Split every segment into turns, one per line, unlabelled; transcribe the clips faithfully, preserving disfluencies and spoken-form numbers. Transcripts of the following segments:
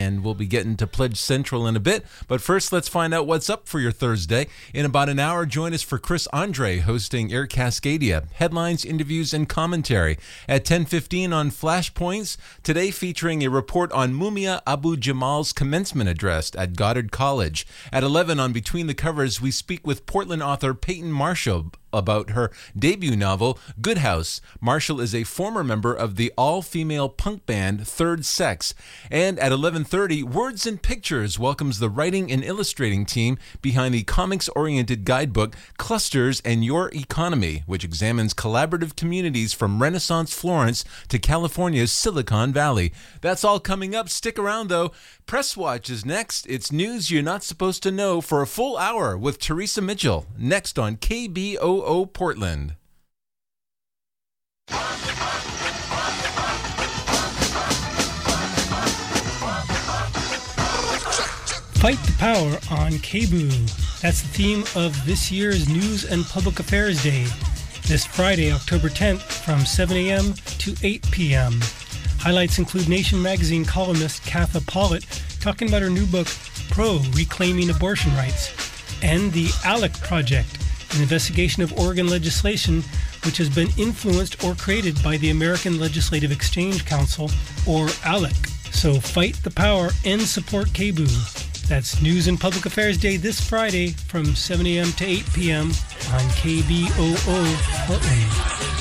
and we'll be getting to Pledge Central in a bit. But first, let's find out what's up for your Thursday. In about an hour, join us for Chris Andre hosting Air Cascadia, headlines, interviews, and commentary. At ten fifteen on Flashpoints, today featuring a report on Mumia Abu-Jamal's commencement address at Goddard College. At eleven on Between the Covers, we speak with Portland author Peyton Marshall about her debut novel, Good House. Marshall is a former member of the all-female punk band Third Sex. And at eleven thirty, Words and Pictures welcomes the writing and illustrating team behind the comics-oriented guidebook Clusters and Your Economy, which examines collaborative communities from Renaissance Florence to California's Silicon Valley. That's all coming up. Stick around, though. Press Watch is next. It's news you're not supposed to know for a full hour with Teresa Mitchell. Next on K B O O Portland.
Fight the Power on K B O O. That's the theme of this year's News and Public Affairs Day, this Friday, October tenth, from seven a.m. to eight p.m. Highlights include Nation magazine columnist Katha Pollitt talking about her new book, Pro, Reclaiming Abortion Rights, and the ALEC Project, an investigation of Oregon legislation which has been influenced or created by the American Legislative Exchange Council, or ALEC. So fight the power and support K B O O. That's News and Public Affairs Day this Friday from seven a.m. to eight p.m. on K B O O Portland.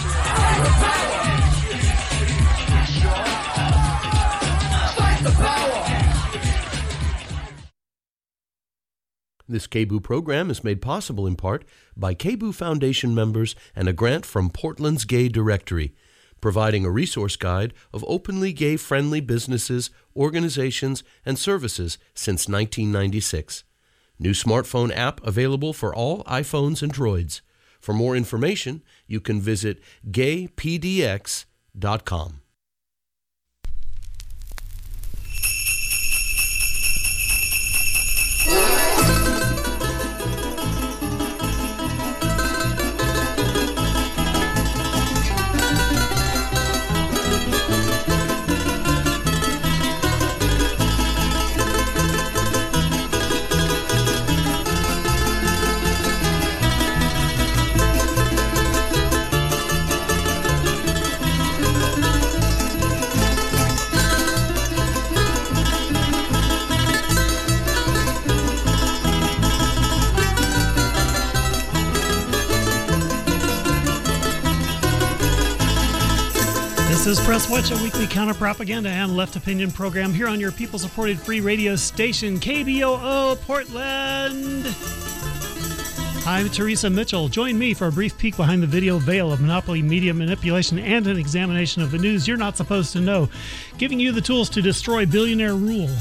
This K B O O program is made possible in part by K B O O Foundation members and a grant from Portland's Gay Directory, providing a resource guide of openly gay-friendly businesses, organizations, and services since nineteen ninety-six. New smartphone app available for all iPhones and Droids. For more information, you can visit gay p d x dot com.
This is Press Watch, a weekly counter-propaganda and left opinion program here on your people-supported free radio station, K B O O Portland. I'm Teresa Mitchell. Join me for a brief peek behind the video veil of monopoly media manipulation and an examination of the news you're not supposed to know, giving you the tools to destroy billionaire rule.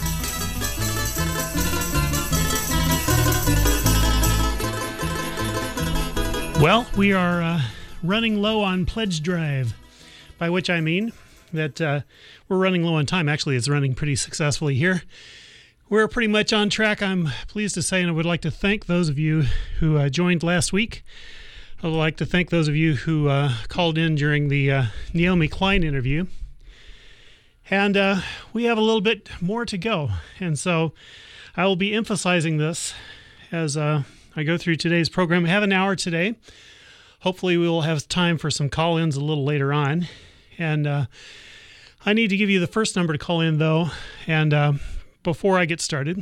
Well, we are uh, running low on pledge drive. By which I mean that uh, we're running low on time. Actually, it's running pretty successfully here. We're pretty much on track, I'm pleased to say, and I would like to thank those of you who uh, joined last week. I would like to thank those of you who uh, called in during the uh, Naomi Klein interview. And uh, we have a little bit more to go. And so I will be emphasizing this as uh, I go through today's program. We have an hour today. Hopefully we will have time for some call-ins a little later on. And uh, I need to give you the first number to call in, though. And uh, before I get started,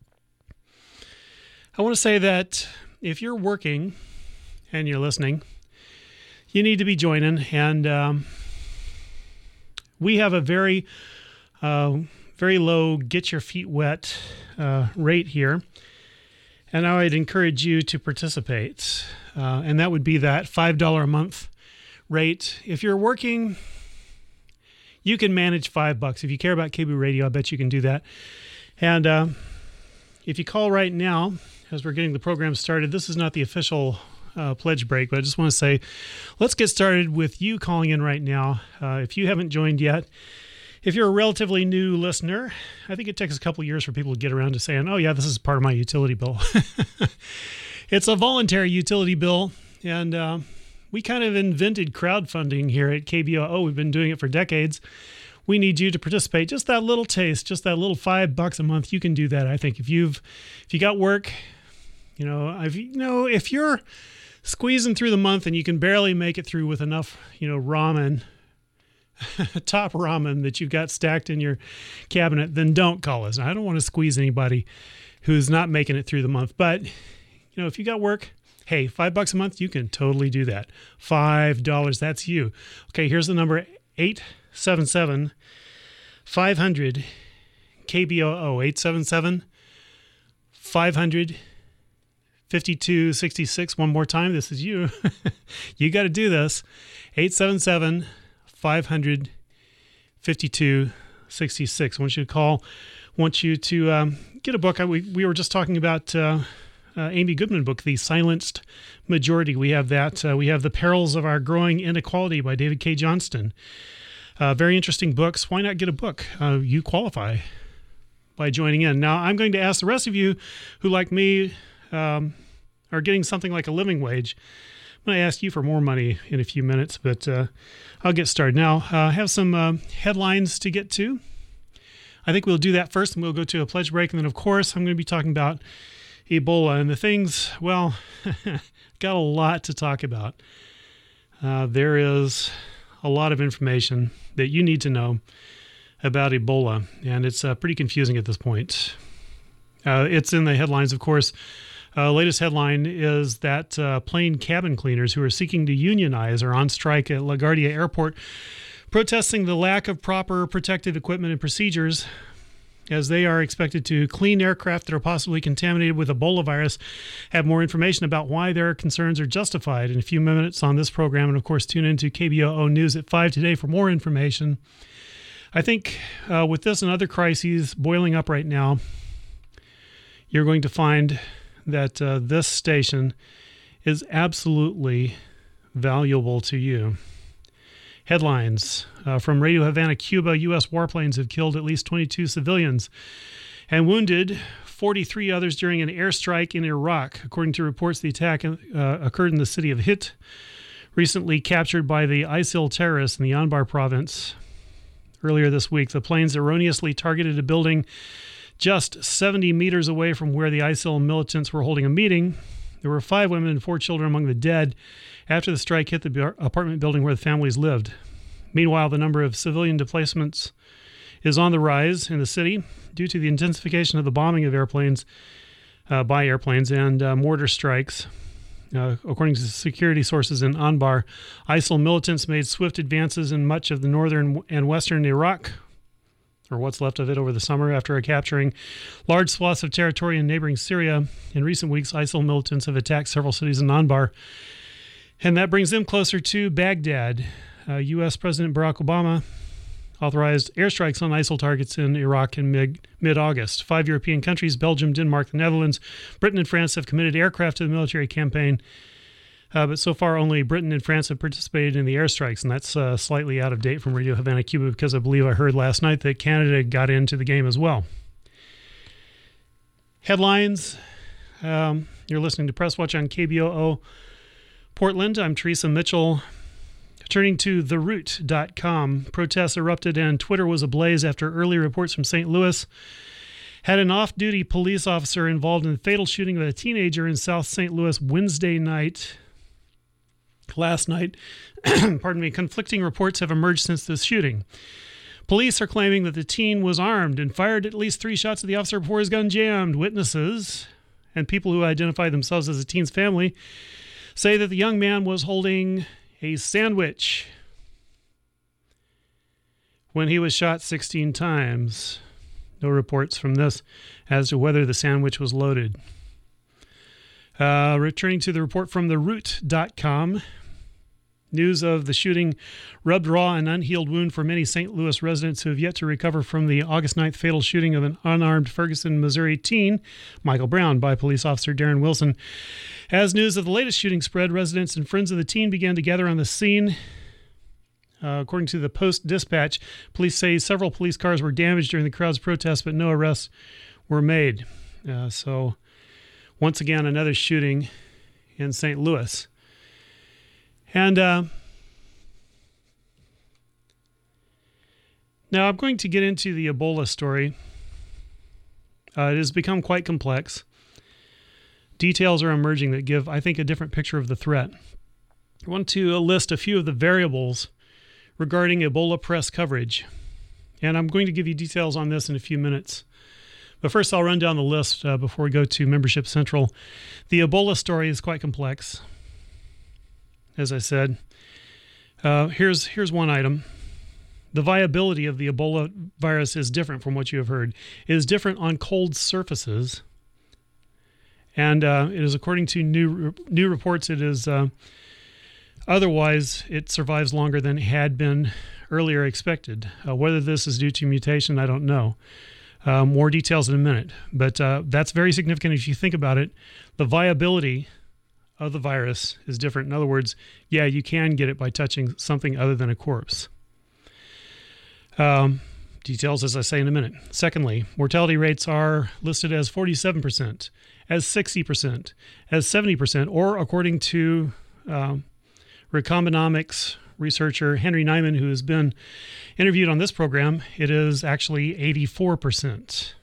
I want to say that if you're working and you're listening, you need to be joining. And um, we have a very, uh, very low get your feet wet uh, rate here. And I would encourage you to participate. Uh, and that would be that five dollars a month rate. If you're working, you can manage five bucks. If you care about K B O O Radio, I bet you can do that. And uh, if you call right now, as we're getting the program started, this is not the official uh, pledge break, but I just want to say, let's get started with you calling in right now. Uh, if you haven't joined yet, if you're a relatively new listener, I think it takes a couple of years for people to get around to saying, oh yeah, this is part of my utility bill. It's a voluntary utility bill, and uh, we kind of invented crowdfunding here at K B O O. We've been doing it for decades. we need you to participate. Just that little taste, just that little five bucks a month. You can do that. I think if you've, if you got work, you know, I've, you know, if you're squeezing through the month and you can barely make it through with enough, you know, ramen, top ramen that you've got stacked in your cabinet, then don't call us. I don't want to squeeze anybody who's not making it through the month. But, you know, if you got work, hey, five bucks a month, you can totally do that. Five dollars, that's you. Okay, here's the number, eight seven seven, five hundred, K B O O, eight seven seven, five hundred, fifty-two sixty-six. One more time, this is you. You got to do this. eight seven seven, five hundred, fifty-two sixty-six. I want you to call. I want you to um, get a book. I, we, we were just talking about uh, uh, Amy Goodman book, The Silenced Majority. We have that. Uh, we have The Perils of Our Growing Inequality by David K. Johnston. Uh, very interesting books. Why not get a book? Uh, you qualify by joining in. Now, I'm going to ask the rest of you who, like me, um, are getting something like a living wage. I'm going to ask you for more money in a few minutes, but uh, I'll get started. Now, uh, I have some uh, headlines to get to. I think we'll do that first, and we'll go to a pledge break. And then, of course, I'm going to be talking about Ebola and the things, well, got a lot to talk about. Uh, there is a lot of information that you need to know about Ebola, and it's uh, pretty confusing at this point. Uh, it's in the headlines, of course. Uh, latest headline is that uh, plane cabin cleaners who are seeking to unionize are on strike at LaGuardia Airport, protesting the lack of proper protective equipment and procedures as they are expected to clean aircraft that are possibly contaminated with Ebola virus. Have more information about why their concerns are justified in a few minutes on this program. And, of course, tune into K B O O News at five today for more information. I think uh, with this and other crises boiling up right now, you're going to find that uh, this station is absolutely valuable to you. Headlines uh, from Radio Havana, Cuba. U S warplanes have killed at least twenty-two civilians and wounded forty-three others during an airstrike in Iraq. According to reports, the attack uh, occurred in the city of Hit, recently captured by the ISIL terrorists in the Anbar province. Earlier this week, the planes erroneously targeted a building just seventy meters away from where the ISIL militants were holding a meeting. There were five women and four children among the dead after the strike hit the apartment building where the families lived. Meanwhile, the number of civilian displacements is on the rise in the city due to the intensification of the bombing of airplanes uh, by airplanes and uh, mortar strikes. Uh, according to security sources in Anbar, ISIL militants made swift advances in much of the northern and western Iraq, or what's left of it, over the summer after capturing large swaths of territory in neighboring Syria. In recent weeks, ISIL militants have attacked several cities in Anbar, and that brings them closer to Baghdad. Uh, U S President Barack Obama authorized airstrikes on ISIL targets in Iraq in mid- mid-August. Five European countries, Belgium, Denmark, the Netherlands, Britain, and France, have committed aircraft to the military campaign. Uh, but so far, only Britain and France have participated in the airstrikes, and that's uh, slightly out of date from Radio Havana, Cuba, because I believe I heard last night that Canada got into the game as well. Headlines. Um, you're listening to Press Watch on K B O O Portland. I'm Teresa Mitchell. Turning to the root dot com, protests erupted and Twitter was ablaze after early reports from Saint Louis had an off-duty police officer involved in the fatal shooting of a teenager in South Saint Louis Wednesday night. Last night, pardon me, conflicting reports have emerged since this shooting. Police are claiming that the teen was armed and fired at least three shots at the officer before his gun jammed. Witnesses and people who identify themselves as the teen's family say that the young man was holding a sandwich when he was shot sixteen times. No reports from this as to whether the sandwich was loaded. Uh, returning to the report from the root dot com, news of the shooting rubbed raw an unhealed wound for many Saint Louis residents who have yet to recover from the August ninth fatal shooting of an unarmed Ferguson, Missouri teen, Michael Brown, by police officer Darren Wilson. As news of the latest shooting spread, residents and friends of the teen began to gather on the scene. Uh, according to the Post-Dispatch, police say several police cars were damaged during the crowd's protests, but no arrests were made. Uh, so, once again, another shooting in Saint Louis. And uh, Now, I'm going to get into the Ebola story. Uh, it has become quite complex. Details are emerging that give, I think, a different picture of the threat. I want to list a few of the variables regarding Ebola press coverage, and I'm going to give you details on this in a few minutes. But first, I'll run down the list uh, before we go to Membership Central. The Ebola story is quite complex, as I said. Uh, here's here's one item. The viability of the Ebola virus is different from what you have heard. It is different on cold surfaces, and uh, it is, according to new new reports, it is uh, otherwise it survives longer than had been earlier expected. Uh, whether this is due to mutation, I don't know. Uh, more details in a minute, but uh, that's very significant if you think about it. The viability of the virus is different. In other words, yeah, you can get it by touching something other than a corpse. Um, details, as I say, in a minute. Secondly, mortality rates are listed as forty-seven percent, as sixty percent, as seventy percent, or according to um, Recombinomics researcher Henry Nyman, who has been interviewed on this program, it is actually eighty-four percent.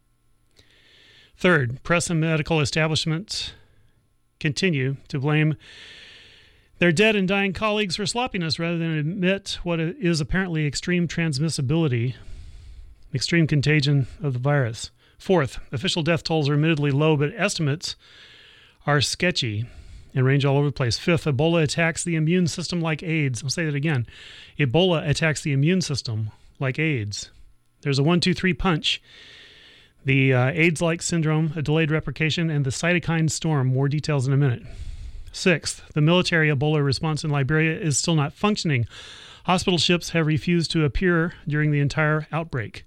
Third, press and medical establishments continue to blame their dead and dying colleagues for sloppiness rather than admit what is apparently extreme transmissibility, extreme contagion of the virus. Fourth, official death tolls are admittedly low, but estimates are sketchy and range all over the place. Fifth, Ebola attacks the immune system like AIDS. I'll say that again. Ebola attacks the immune system like AIDS. There's a one, two, three punch. The uh, AIDS-like syndrome, a delayed replication, and the cytokine storm. More details in a minute. Sixth, the military Ebola response in Liberia is still not functioning. Hospital ships have refused to appear during the entire outbreak.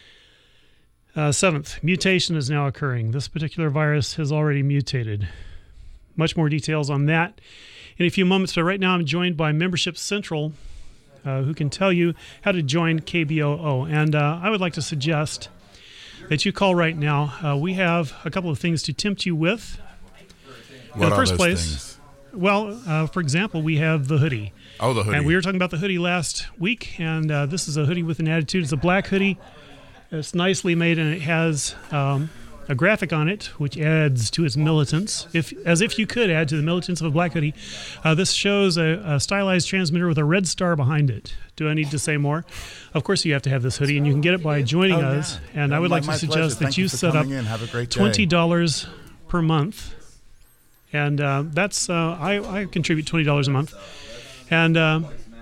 Uh, seventh, mutation is now occurring. This particular virus has already mutated. Much more details on that in a few moments, but right now I'm joined by Membership Central, uh, who can tell you how to join K B O O. And uh, I would like to suggest that you call right now. Uh, we have a couple of things to tempt you with.
What
in the
are
first
those
place,
things?
well, uh, for example, we have the hoodie.
Oh, the hoodie.
And we were talking about the hoodie last week, and uh, this is a hoodie with an attitude. It's a black hoodie. It's nicely made, and it has um, a graphic on it, which adds to its militance, if as if you could add to the militance of a black hoodie. Uh, this shows a, a stylized transmitter with a red star behind it. Do I need to say more? Of course you have to have this hoodie, and you can get it by joining
Oh, yeah.
us. And
Yeah,
I would
my-
like to
my
suggest
pleasure.
that
Thank
you
you for
set up
coming in. Have a great day.
twenty dollars per month. And uh, that's, uh, I, I contribute twenty dollars a month. And uh,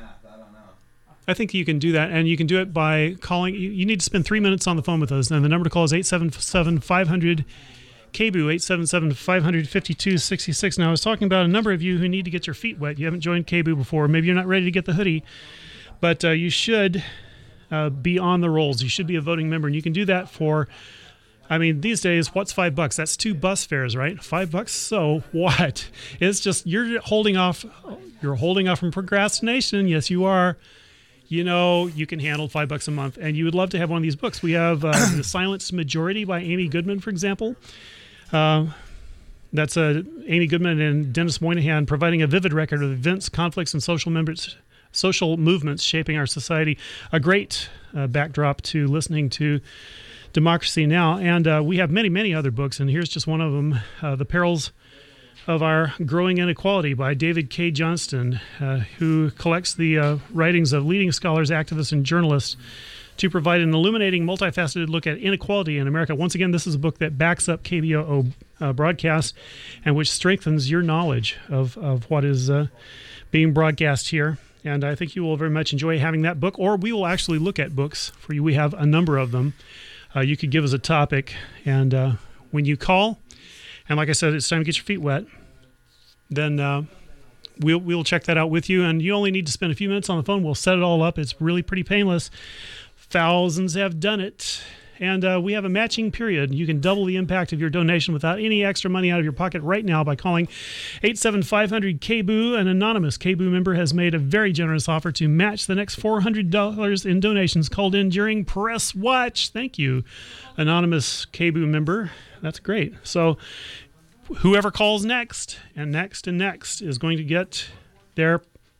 I think you can do that. And you can do it by calling. You, you need to spend three minutes on the phone with us. And the number to call is eight seven seven, five hundred, K B O O, eight seven seven, five hundred, fifty-two sixty-six. Now, I was talking about a number of you who need to get your feet wet. You haven't joined K B O O before. Maybe you're not ready to get the hoodie. But uh, you should uh, be on the rolls. You should be a voting member. And you can do that for... I mean, these days, what's five bucks? That's two bus fares, right? Five bucks. So what? It's just you're holding off. You're holding off from procrastination. Yes, you are. You know, you can handle five bucks a month, and you would love to have one of these books. We have uh, The Silenced Majority by Amy Goodman, for example. Uh, that's uh, Amy Goodman and Dennis Moynihan providing a vivid record of events, conflicts, and social members, social movements shaping our society. A great uh, backdrop to listening to Democracy Now! And uh, we have many, many other books, and here's just one of them, uh, The Perils of Our Growing Inequality by David K. Johnston, uh, who collects the uh, writings of leading scholars, activists, and journalists to provide an illuminating, multifaceted look at inequality in America. Once again, this is a book that backs up K B O O uh, broadcasts and which strengthens your knowledge of, of what is uh, being broadcast here. And I think you will very much enjoy having that book, or we will actually look at books for you. We have a number of them. Uh, you could give us a topic, and uh, when you call, and like I said, it's time to get your feet wet, then uh, we'll we'll check that out with you. And you only need to spend a few minutes on the phone. We'll set it all up. It's really pretty painless. Thousands have done it. And uh, we have a matching period. You can double the impact of your donation without any extra money out of your pocket right now by calling eight seven five hundred K B O O. An anonymous K B O O member has made a very generous offer to match the next four hundred dollars in donations called in during Press Watch. Thank you, anonymous K B O O member. That's great. So whoever calls next and next and next is going to get their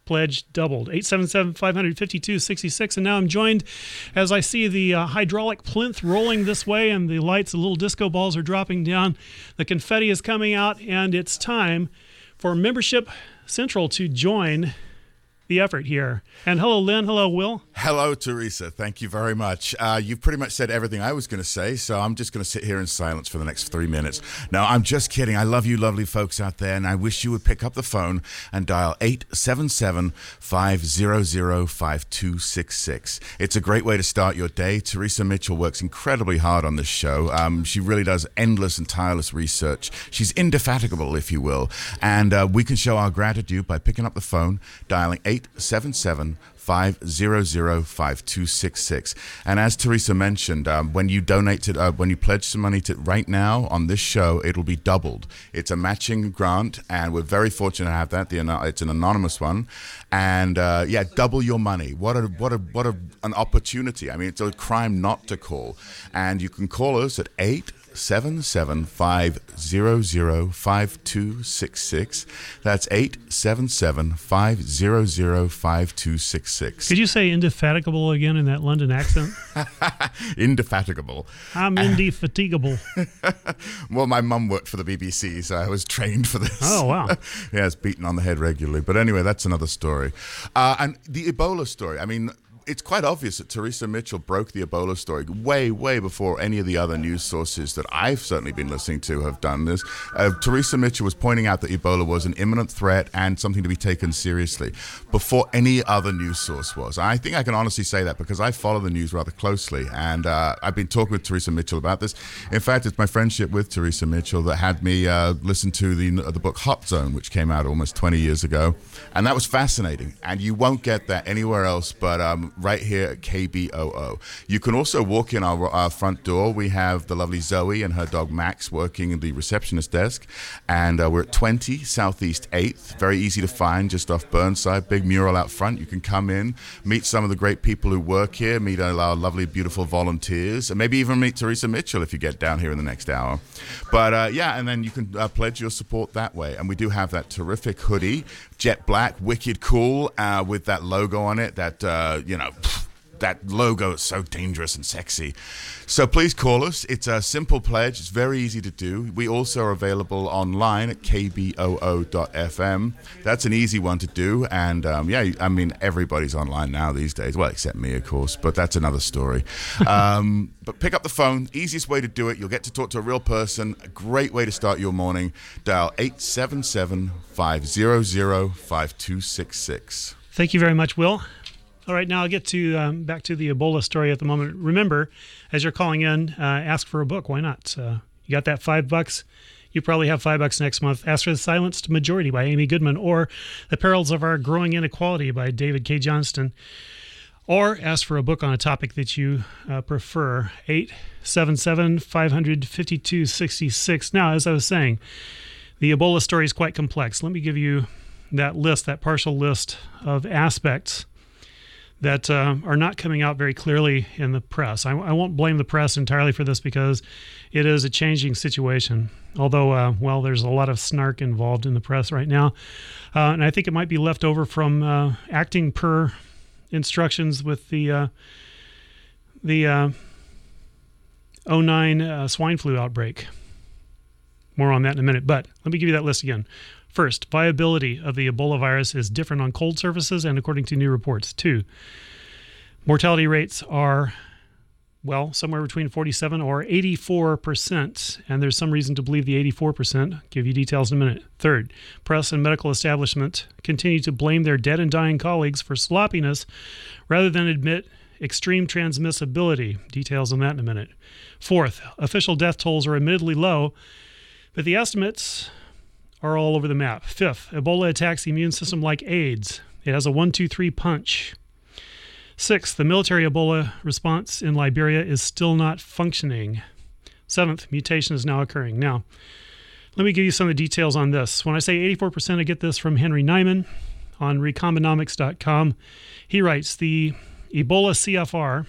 pledge doubled. eight seven seven, five five two, six six. And now I'm joined as I see the uh, hydraulic plinth rolling this way and the lights, the little disco balls are dropping down. The confetti is coming out, and it's time for Membership Central to join the effort here. And hello, Lynn. Hello, Will.
Hello, Teresa. Thank you very much. Uh, you've pretty much said everything I was going to say, so I'm just going to sit here in silence for the next three minutes. No, I'm just kidding. I love you lovely folks out there, and I wish you would pick up the phone and dial eight seven seven, five hundred, five two six six. It's a great way to start your day. Teresa Mitchell works incredibly hard on this show. Um, she really does endless and tireless research. She's indefatigable, if you will, and uh, we can show our gratitude by picking up the phone, dialing eight seven seven, five hundred, five two six six. And as Teresa mentioned, um, when you donate to, uh, when you pledge some money to right now on this show, it'll be doubled. It's a matching grant, and we're very fortunate to have that. The, it's an anonymous one, and uh, yeah, double your money. What a what a what a an opportunity! I mean, it's a crime not to call, and you can call us at eight seven seven, five hundred, five two six six. That's eight seven seven, five hundred, five two six six.
Could you say indefatigable again in that London accent?
Indefatigable.
I'm indefatigable.
Well, my mum worked for the B B C, so I was trained for this.
Oh, wow.
Yeah, it's beaten on the head regularly. But anyway, that's another story. Uh, and the Ebola story, I mean, it's quite obvious that Teresa Mitchell broke the Ebola story way, way before any of the other news sources that I've certainly been listening to have done this. Uh, Teresa Mitchell was pointing out that Ebola was an imminent threat and something to be taken seriously before any other news source was. I think I can honestly say that because I follow the news rather closely, and uh, I've been talking with Teresa Mitchell about this. In fact, it's my friendship with Teresa Mitchell that had me uh, listen to the, the book Hot Zone, which came out almost twenty years ago, and that was fascinating, and you won't get that anywhere else but um, right here at K B O O. You can also walk in our, our front door. We have the lovely Zoe and her dog Max working in the receptionist desk, and uh, we're at twenty Southeast eighth. Very easy to find, just off Burnside. Big mural out front. You can come in, meet some of the great people who work here, meet our lovely, beautiful volunteers, and maybe even meet Teresa Mitchell if you get down here in the next hour. But uh, yeah, and then you can uh, pledge your support that way. And we do have that terrific hoodie, jet black, wicked cool, uh, with that logo on it. That uh, you know. That logo is so dangerous and sexy. So please call us. It's a simple pledge. It's very easy to do. We also are available online at k b o o dot f m. That's an easy one to do. And um, yeah, I mean, everybody's online now these days. Well, except me, of course, but that's another story. Um, but pick up the phone. Easiest way to do it. You'll get to talk to a real person. A great way to start your morning. Dial eight seven seven, five hundred, five two six six.
Thank you very much, Will. All right, now I'll get to um, back to the Ebola story at the moment. Remember, as you're calling in, uh, ask for a book. Why not? Uh, you got that five bucks? You probably have five bucks next month. Ask for The Silenced Majority by Amy Goodman, or The Perils of Our Growing Inequality by David K. Johnston, or ask for a book on a topic that you uh, prefer. eight seven seven, five hundred, five two six six. Now, as I was saying, the Ebola story is quite complex. Let me give you that list, that partial list of aspects that uh, are not coming out very clearly in the press. I, I won't blame the press entirely for this because it is a changing situation. Although, uh, well, there's a lot of snark involved in the press right now. Uh, and I think it might be left over from uh, acting per instructions with the uh, the uh, oh nine uh, swine flu outbreak. More on that in a minute, but let me give you that list again. First, viability of the Ebola virus is different on cold surfaces and according to new reports. Two, mortality rates are, well, somewhere between forty-seven or eighty-four percent, and there's some reason to believe the eighty-four percent. I'll give you details in a minute. Third, press and medical establishment continue to blame their dead and dying colleagues for sloppiness rather than admit extreme transmissibility. Details on that in a minute. Fourth, official death tolls are admittedly low, but the estimates are all over the map. Fifth, Ebola attacks the immune system like AIDS. It has a one two three punch. Sixth, the military Ebola response in Liberia is still not functioning. Seventh, mutation is now occurring. Now, let me give you some of the details on this. When I say eighty-four percent, I get this from Henry Nyman on Recombinnomics dot com. He writes, the Ebola C F R,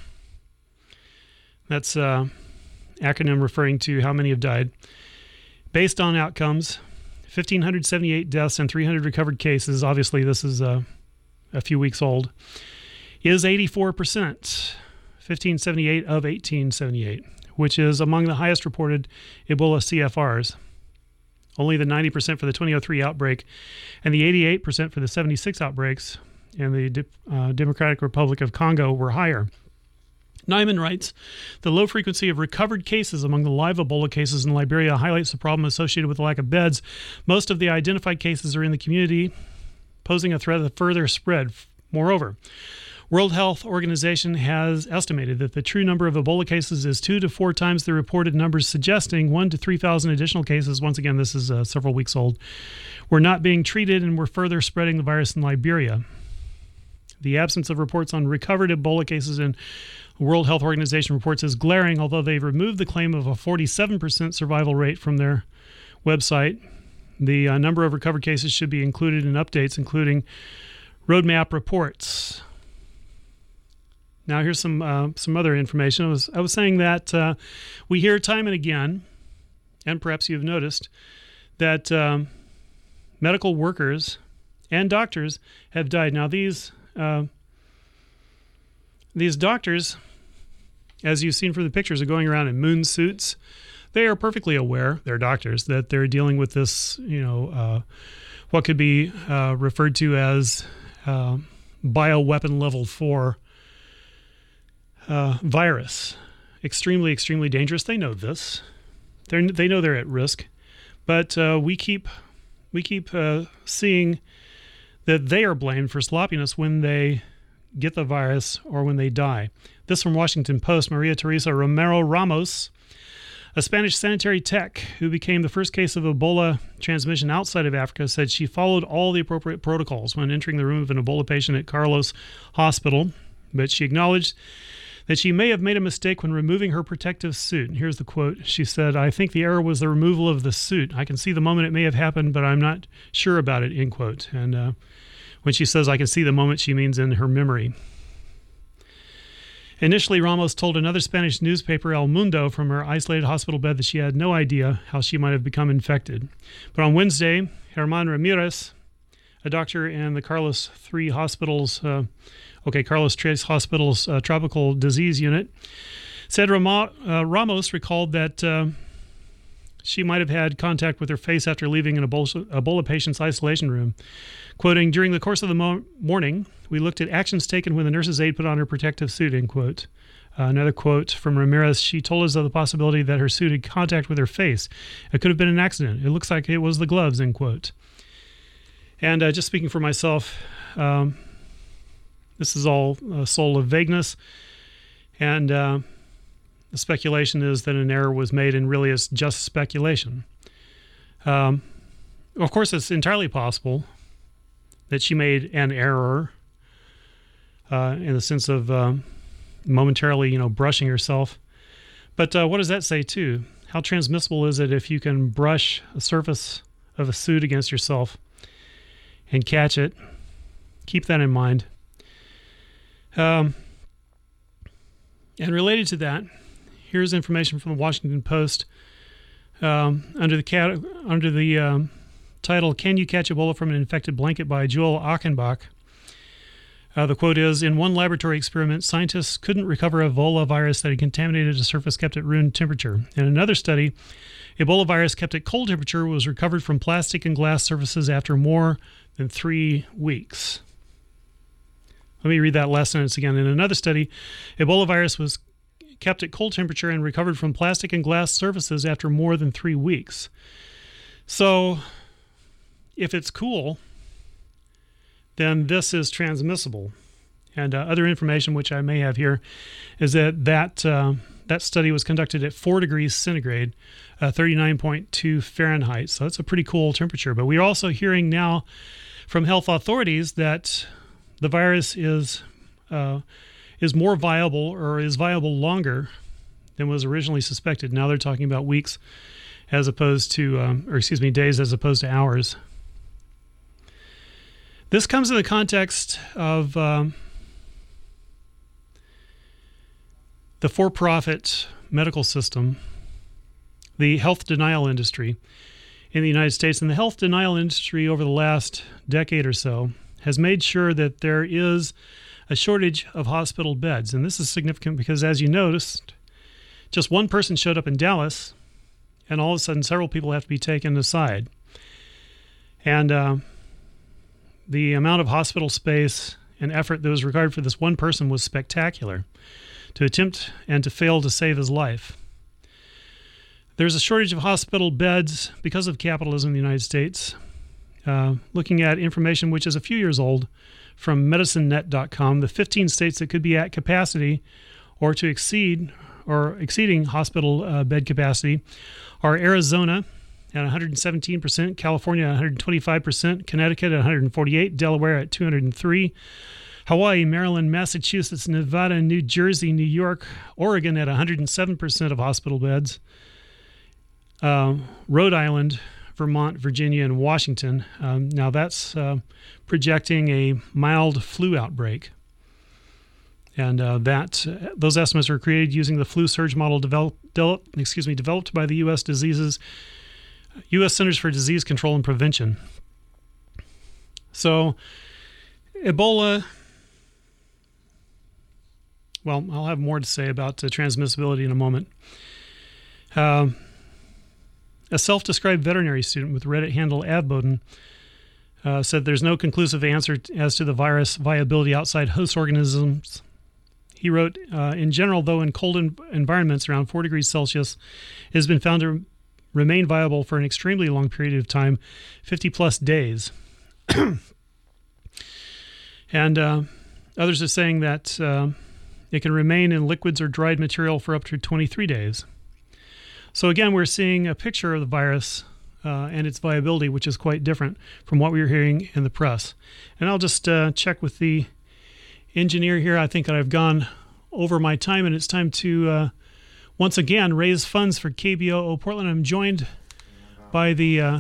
that's an acronym referring to how many have died, based on outcomes, one thousand five hundred seventy-eight deaths and three hundred recovered cases. Obviously, this is uh, a few weeks old, is eighty-four percent, fifteen seventy-eight of eighteen seventy-eight, which is among the highest reported Ebola C F Rs. Only the ninety percent for the twenty oh three outbreak and the eighty-eight percent for the seventy-six outbreaks in the uh, Democratic Republic of Congo were higher. Nyman writes, the low frequency of recovered cases among the live Ebola cases in Liberia highlights the problem associated with the lack of beds. Most of the identified cases are in the community, posing a threat of further spread. Moreover, World Health Organization has estimated that the true number of Ebola cases is two to four times the reported numbers, suggesting one to three thousand additional cases. Once again, this is uh, several weeks old. Were not being treated and were further spreading the virus in Liberia. The absence of reports on recovered Ebola cases in World Health Organization reports is glaring, although they've removed the claim of a forty-seven percent survival rate from their website. The uh, number of recovered cases should be included in updates, including roadmap reports. Now, here's some uh, some other information. I was I was saying that uh, we hear time and again, and perhaps you've noticed, that um, medical workers and doctors have died. Now, these uh, these doctors, as you've seen from the pictures, are going around in moon suits. They are perfectly aware, they're doctors, that they're dealing with this, you know, uh, what could be uh, referred to as uh, bioweapon level four uh, virus. Extremely, extremely dangerous. They know this. They they know they're at risk, but uh, we keep we keep uh, seeing that they are blamed for sloppiness when they get the virus or when they die. This from Washington Post. Maria Teresa Romero Ramos, a Spanish sanitary tech who became the first case of Ebola transmission outside of Africa, said she followed all the appropriate protocols when entering the room of an Ebola patient at Carlos Hospital, but she acknowledged that she may have made a mistake when removing her protective suit. And here's the quote. She said, "I think the error was the removal of the suit. I can see the moment it may have happened, but I'm not sure about it," end quote. And uh, when she says, "I can see the moment," she means in her memory. Initially, Ramos told another Spanish newspaper, El Mundo, from her isolated hospital bed that she had no idea how she might have become infected. But on Wednesday, Herman Ramirez, a doctor in the Carlos three Hospital's, uh, okay, Carlos Tres Hospital's uh, tropical disease unit, said Rama, uh, Ramos recalled that uh, she might have had contact with her face after leaving an Ebola, Ebola patient's isolation room. Quoting, "During the course of the mo- morning, we looked at actions taken when the nurse's aide put on her protective suit," end quote. Uh, another quote from Ramirez, she told us of the possibility that her suit had contact with her face. It could have been an accident. It looks like it was the gloves, end quote. And uh, just speaking for myself, um, this is all a soul of vagueness. And uh, the speculation is that an error was made, and really is just speculation. Um, of course, it's entirely possible that she made an error uh, in the sense of um, momentarily, you know, brushing herself. But uh, what does that say, too? How transmissible is it if you can brush a surface of a suit against yourself and catch it? Keep that in mind. Um, and related to that, here's information from the Washington Post um, under the cat under the um, title, "Can You Catch Ebola from an Infected Blanket?" by Joel Achenbach. Uh, the quote is, "In one laboratory experiment, scientists couldn't recover Ebola virus that had contaminated a surface kept at room temperature. In another study, Ebola virus kept at cold temperature was recovered from plastic and glass surfaces after more than three weeks." Let me read that last sentence again. In another study, Ebola virus was kept at cold temperature and recovered from plastic and glass surfaces after more than three weeks. So, if it's cool, then this is transmissible. And uh, other information which I may have here is that that, uh, that study was conducted at four degrees centigrade, uh, thirty-nine point two Fahrenheit. So that's a pretty cool temperature. But we're also hearing now from health authorities that the virus is uh, is more viable, or is viable longer than was originally suspected. Now they're talking about weeks as opposed to, um, or excuse me, days as opposed to hours. This comes in the context of um, the for-profit medical system, the health denial industry in the United States. And the health denial industry over the last decade or so has made sure that there is a shortage of hospital beds. And this is significant because, as you noticed, just one person showed up in Dallas, and all of a sudden several people have to be taken aside. And uh, the amount of hospital space and effort that was required for this one person was spectacular, to attempt and to fail to save his life. There's a shortage of hospital beds because of capitalism in the United States. Uh, looking at information which is a few years old from medicine net dot com, the fifteen states that could be at capacity or to exceed or exceeding hospital uh, bed capacity are Arizona at one hundred seventeen percent, California at one hundred twenty-five percent, Connecticut at one hundred forty-eight, Delaware at two hundred three, Hawaii, Maryland, Massachusetts, Nevada, New Jersey, New York, Oregon at one hundred seven percent of hospital beds, uh, Rhode Island, Vermont, Virginia, and Washington. Um, now that's uh, projecting a mild flu outbreak. And uh, that uh, those estimates were created using the flu surge model developed, de- excuse me, developed by the U S Diseases, U S Centers for Disease Control and Prevention. So, Ebola. Well, I'll have more to say about uh, transmissibility in a moment. Uh, a self-described veterinary student with Reddit handle Avboden uh, said there's no conclusive answer t- as to the virus viability outside host organisms. He wrote, uh, in general, though in cold en- environments around four degrees Celsius, it has been found to remain viable for an extremely long period of time, fifty plus days. And uh, others are saying that uh, it can remain in liquids or dried material for up to twenty-three days. So again, we're seeing a picture of the virus uh, and its viability, which is quite different from what we were hearing in the press. And I'll just uh, check with the engineer here. I think that I've gone over my time, and it's time to uh, once again raise funds for K B O O Portland. I'm joined by the uh,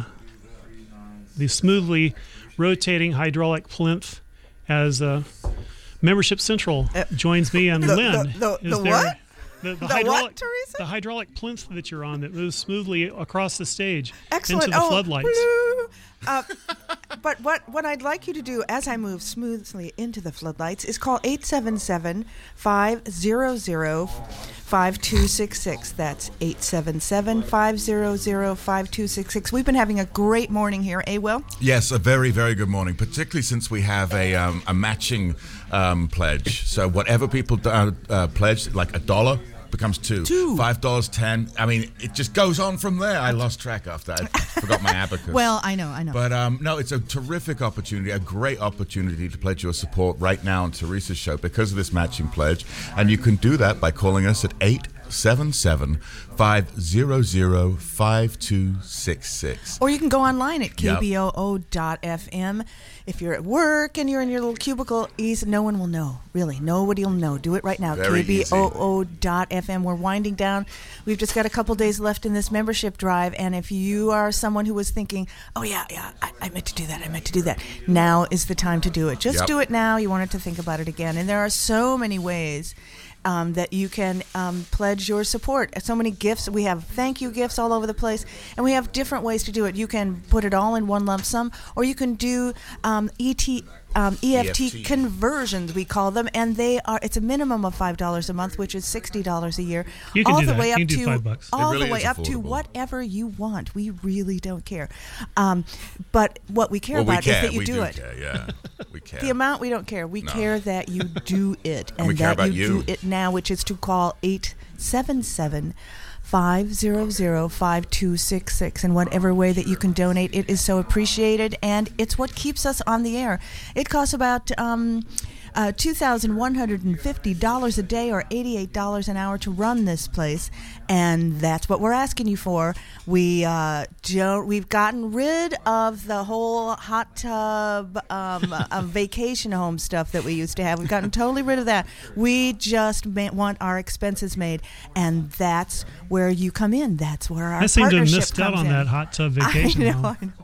the smoothly rotating hydraulic plinth as uh, Membership Central uh, joins me, and
the,
Lynn
the, the,
is
the
there.
What?
The, the,
the
hydraulic,
what, Teresa?
The hydraulic plinth that you're on that moves smoothly across the stage
Excellent.
into the
oh,
floodlights.
Uh, but what, what I'd like you to do as I move smoothly into the floodlights is call eight seven seven, five hundred, five two six six. That's eight seven seven, five hundred, five two six six. We've been having a great morning here, eh, Will?
Yes, a very, very good morning, particularly since we have a um, a matching um, pledge. So whatever people uh, uh, pledge, like a dollar, becomes two.
Two.
Five dollars, ten. I mean, it just goes on from there. I lost track after that. I forgot my abacus.
Well, I know, I know.
But um, no, it's a terrific opportunity, a great opportunity to pledge your support right now on Teresa's show because of this matching pledge. And you can do that by calling us at eight seven seven, five hundred, five two six six.
Or you can go online at k b o o dot f m. If you're at work and you're in your little cubicle, easy, no one will know. Really, nobody will know. Do it right now.
Very
k b o o dot f m. We're winding down. We've just got a couple days left in this membership drive. And if you are someone who was thinking, oh, yeah, yeah, I, I meant to do that. I meant to do that. Now is the time to do it. Just
Yep.
do it now. You wanted to think about it again. And there are so many ways Um, that you can um, pledge your support. So many gifts. We have thank you gifts all over the place, and we have different ways to do it. You can put it all in one lump sum, or you can do um, E T, um, E F T,
E F T
conversions, we call them, and they are. It's a minimum of five dollars a month, which is sixty dollars a year.
You can
all
do
the
that.
way
You
up
can do
to
five bucks.
all
It really
the way
is
up to
affordable.
whatever you want. We really don't care. Um, but what we care
Well, we
about
care.
is that you
we
do,
do
it.
care, yeah. We care.
The amount we don't care. We
No.
care that you do it, and,
And we care
that
about
you,
you.
do it now, which is to call eight seven seven, five hundred, five two six six. In whatever way that you can donate, it is so appreciated, and it's what keeps us on the air. It costs about um, uh, two thousand one hundred fifty dollars a day, or eighty-eight dollars an hour to run this place, and that's what we're asking you for. We uh, don't. We've gotten rid of the whole hot tub um, uh, vacation home stuff that we used to have. We've gotten totally rid of that. We just ma- want our expenses made, and that's where you come in. That's where our
I seem to have
partnership
missed out
comes
on
in.
that hot tub vacation.
I know,
home.
I know.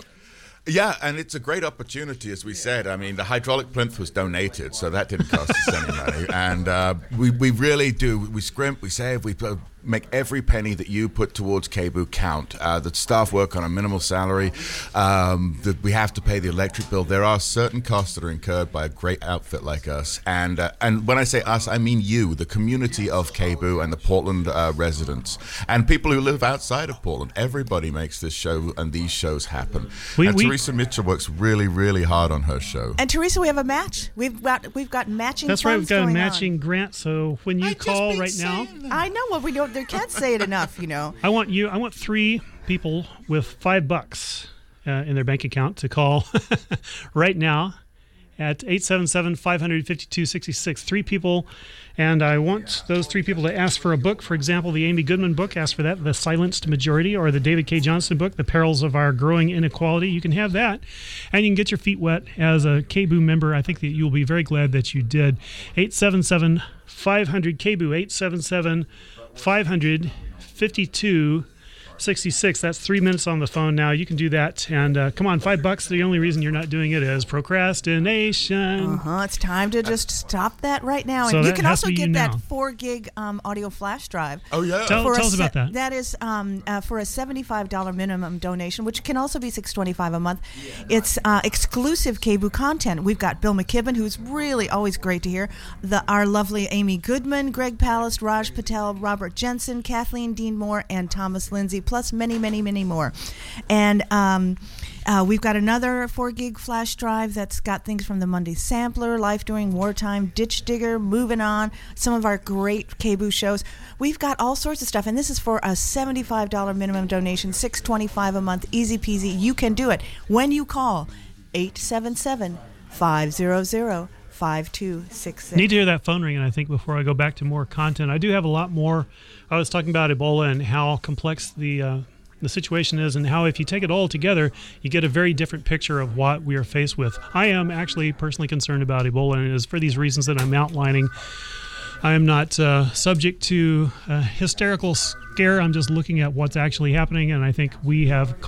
Yeah, and it's a great opportunity, as we said. I mean, the hydraulic plinth was donated, so that didn't cost us any money. And uh, we, we really do. We scrimp, we save, we uh, make every penny that you put towards KBOO count. Uh, the staff work on a minimal salary. Um, that we have to pay the electric bill. There are certain costs that are incurred by a great outfit like us. And uh, and when I say us, I mean you, the community of KBOO and the Portland uh, residents. And people who live outside of Portland. Everybody makes this show and these shows happen.
We,
and
we,
Teresa Mitchell works really, really hard on her show.
And Teresa, we have a match. We've got we've got matching.
That's right. We've got a
going
matching
on.
grant. So when you
I
call
just
right now,
that.
I know what we don't. They can't say it enough. You know.
I want you. I want three people with five bucks uh, in their bank account to call right now at eight seven seven, five hundred, fifty-two sixty-six. Three people, and I want those three people to ask for a book. For example, the Amy Goodman book, ask for that, The Silenced Majority, or the David K. Johnson book, The Perils of Our Growing Inequality. You can have that, and you can get your feet wet as a KBOO member. I think that you'll be very glad that you did. eight seven seven, five hundred, KBOO, eight seven seven, five hundred, fifty-two sixty-six. That's three minutes on the phone now. You can do that. And uh, come on, five bucks. The only reason you're not doing it is procrastination.
Uh-huh. It's time to just stop that right now.
So
and you
that
can
has
also
to be
get
you
that
now.
four gig um, audio flash drive.
Oh, yeah.
Tell,
For
tell
a
us about
se-
that.
That is um, uh, for a seventy-five dollars minimum donation, which can also be six hundred twenty-five dollars a month. It's uh, exclusive KBOO content. We've got Bill McKibben, who's really always great to hear. The our lovely Amy Goodman, Greg Palast, Raj Patel, Robert Jensen, Kathleen Dean Moore, and Thomas Lindsay, plus many, many, many more. And um, uh, we've got another four gig flash drive that's got things from the Monday Sampler, Life During Wartime, Ditch Digger, Moving On, some of our great KBOO shows. We've got all sorts of stuff, and this is for a seventy-five dollars minimum donation, six hundred twenty-five dollars a month, easy peasy. You can do it when you call eight seven seven, five hundred, five two six six.
Need to hear that phone ringing, I think, before I go back to more content. I do have a lot more. I was talking about Ebola and how complex the uh, the situation is, and how if you take it all together, you get a very different picture of what we are faced with. I am actually personally concerned about Ebola, and it is for these reasons that I'm outlining. I am not uh, subject to a hysterical scare. I'm just looking at what's actually happening, and I think we have